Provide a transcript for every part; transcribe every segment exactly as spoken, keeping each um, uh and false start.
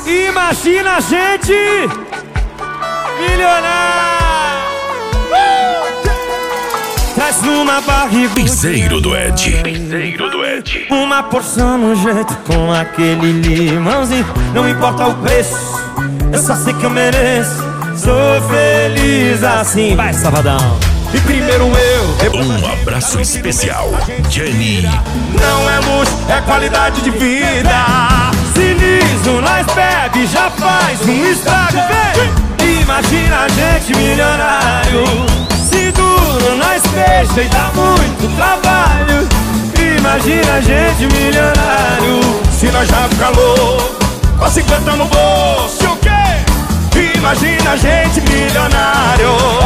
Imagina a gente milionário. Traz numa barriga Piseiro do Ed. Piseiro do Ed. uma porção no jeito com aquele limãozinho. Não importa o preço, eu só sei que eu mereço. Sou feliz assim. Vai, Sabadão. E primeiro eu, depois Um abraço especial, Jenny. não é luxo, é qualidade de vida. Se liso nós bebe, já faz um estrago, vem. Imagina a gente milionário. Se duro nós fecha e dá muito trabalho. Imagina a gente milionário. Se nós já fica louco, com cinquenta no bolso, o quê? Imagina a gente milionário.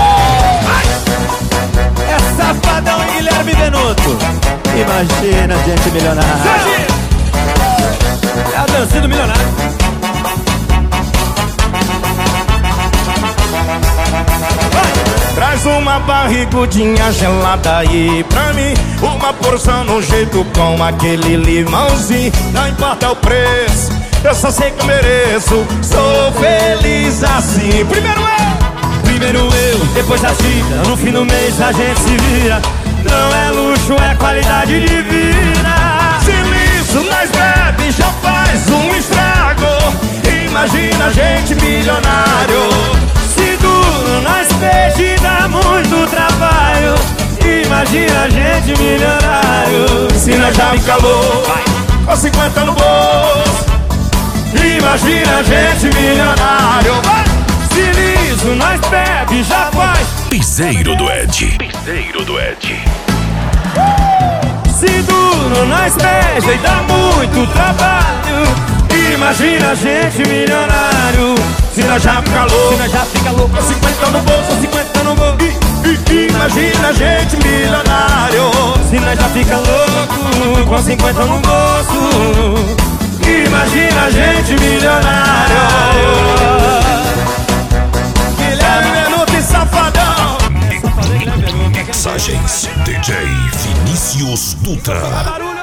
É Safadão e Guilherme Benuto. Imagina a gente milionário. É a dança do milionário. Traz uma barrigudinha gelada aí pra mim, uma porção no jeito com aquele limãozinho. Não importa o preço, eu só sei que eu mereço. Sou feliz assim. Primeiro eu, Primeiro eu, depois a Gita. No fim do mês a gente se vira. Não é luxo, é qualidade de vida. se liso nós bebe, já faz um estrago. Imagina a gente milionário. Se duro nós peixe e dá muito trabalho. Imagina a gente milionário. Se nós já fica louco, com cinquenta no bolso, imagina a gente milionário. Se liso nós bebe, já faz. Piseiro do Ed. Piseiro do Ed. Se duro nós beija e dá muito trabalho. Imagina a gente milionário. Se nós já fica Se louco, nós já fica louco, com cinquenta no bolso, cinquenta no gol. I- i- imagina a gente milionário. Se nós já fica louco, com cinquenta no bolso. Imagina a gente milionário. Guilherme Benuto e Safadão. Mixagens D J Vinícius Dutra.